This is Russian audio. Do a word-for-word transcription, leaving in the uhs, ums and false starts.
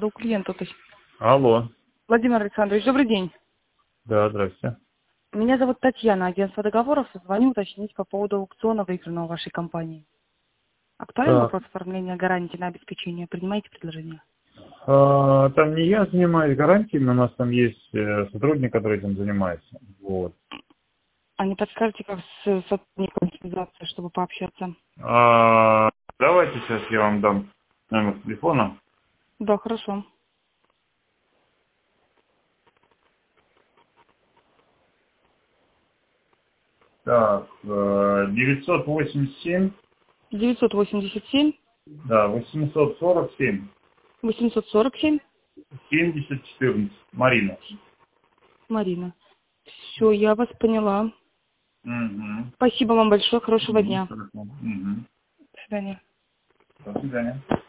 у клиента уточнить. Алло. Владимир Александрович, добрый день. Да, здрасте. Меня зовут Татьяна, агентство договоров. Звоню уточнить по поводу аукциона, выигранного в вашей компании. Актуален Так. вопрос оформления гарантии на обеспечение? Принимаете предложение? А, там не я занимаюсь гарантиями, у нас там есть э, сотрудник, который этим занимается. Вот. А не подскажете, как с сотрудником связаться, чтобы пообщаться? А, давайте сейчас я вам дам номер телефона. Да, хорошо. Так, э, девятьсот восемьдесят семь, девятьсот восемьдесят семь да, восемьсот сорок семь, восемьсот сорок семь. семьдесят четырнадцать. Марина. Марина. Все, я вас поняла. Угу. Спасибо вам большое, хорошего Угу. дня. Хорошо. Угу. До свидания. До свидания.